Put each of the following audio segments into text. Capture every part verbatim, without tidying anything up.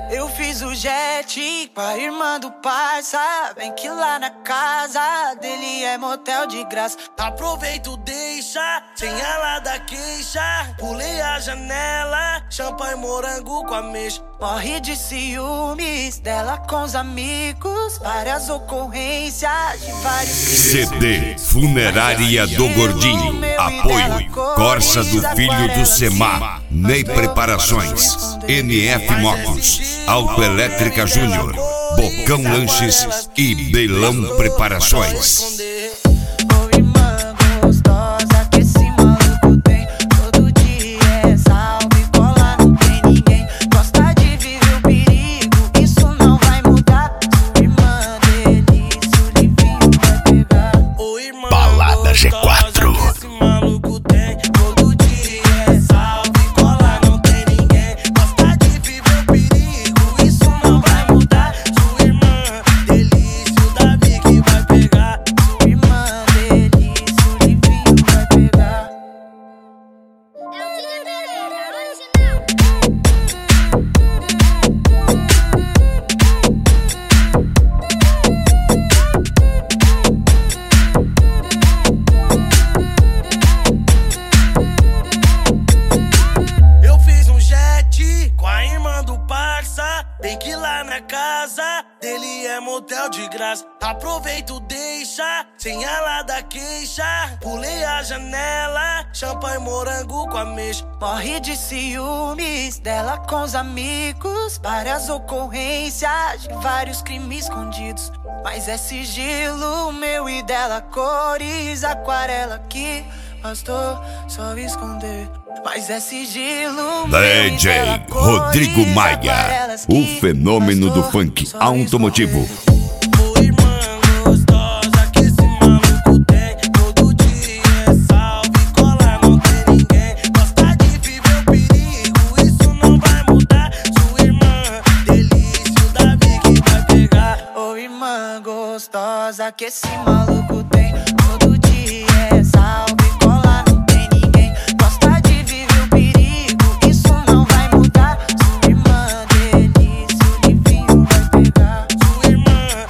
Eu fiz o jet com a irmã do parça. Vem que lá na casa dele é motel de graça. Aproveito, deixa, sem ela dar queixa. Pulei a janela, champanhe morango com ameixa. Morre de ciúmes dela com os amigos. Várias ocorrências de vários C D Funerária do Gordinho. Apoio Corsa do Filho do Semar. Ney Preparações, N F Motos, Autoelétrica Júnior, Bocão Lanches e Belão Preparações. Balada G quatro. Bem que lá na casa dele é motel de graça. Aproveito, deixa, sem ela dar queixa. Pulei a janela, champanhe morango com ameixa. Morre de ciúmes dela com os amigos. Várias ocorrências de vários crimes escondidos. Mas é sigilo meu e dela, cores aquarela que bastou só esconder. Mas é sigilo D J Rodrigo Maia, o fenômeno do funk automotivo. Ô irmã gostosa que esse maluco tem. Todo dia é salve, cola, não tem ninguém. Gosta de viver o perigo, isso não vai mudar. Sua irmã, delícia, o Davi que vai pegar. Ô irmã gostosa que esse maluco tem. Todo dia é salve.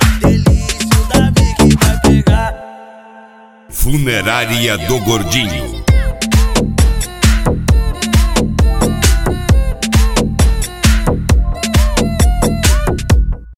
Funerária do Gordinho.